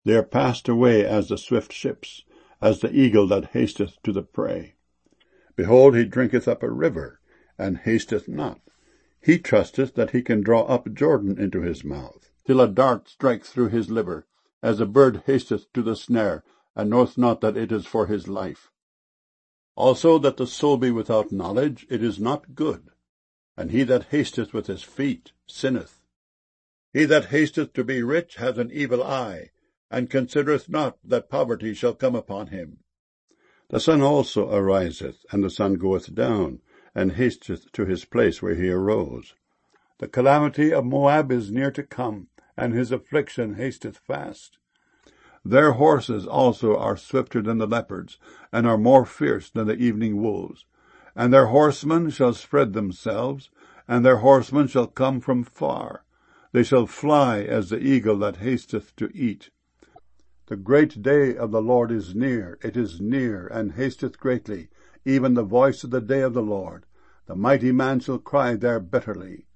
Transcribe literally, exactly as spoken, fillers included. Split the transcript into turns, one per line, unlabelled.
They are passed away as the swift ships, as the eagle that hasteth to the prey. Behold, he drinketh up a river, and hasteth not. He trusteth that he can draw up Jordan into his mouth, till a dart strike through his liver, as a bird hasteth to the snare, and knoweth not that it is for his life. Also that the soul be without knowledge, it is not good, and he that hasteth with his feet sinneth. He that hasteth to be rich hath an evil eye, and considereth not that poverty shall come upon him. The sun also ariseth, and the sun goeth down, and hasteth to his place where he arose. The calamity of Moab is near to come, and his affliction hasteth fast. Their horses also are swifter than the leopards, and are more fierce than the evening wolves. And their horsemen shall spread themselves, and their horsemen shall come from far. They shall fly as the eagle that hasteth to eat. The great day of the Lord is near, it is near, and hasteth greatly, even the voice of the day of the Lord. The mighty man shall cry there bitterly.